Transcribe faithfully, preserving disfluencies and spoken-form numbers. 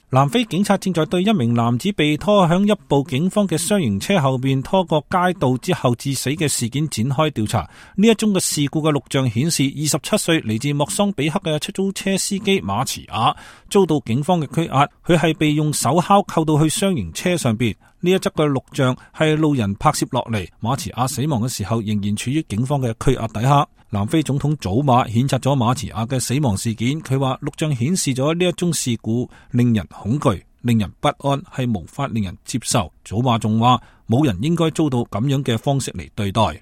南非警察正在對一名男子被拖響一部警方嘅廂型車後邊拖過街道之後致死嘅事件展開調查。呢一宗嘅事故嘅錄像顯示，二十七歲嚟自莫桑比克嘅出租車司機馬茨亞遭到警方嘅拘押，佢係被用手銬扣到去廂型車上邊。呢一則嘅錄像係路人拍攝落嚟，馬茨亞死亡嘅時候仍然處於警方嘅拘押底下。南非總統祖馬譴責咗馬茨亞嘅死亡事件，佢話錄像顯示咗呢一宗事故令人恐懼、令人不安，係無法令人接受。祖馬仲話冇人應該遭到咁樣嘅方式嚟對待。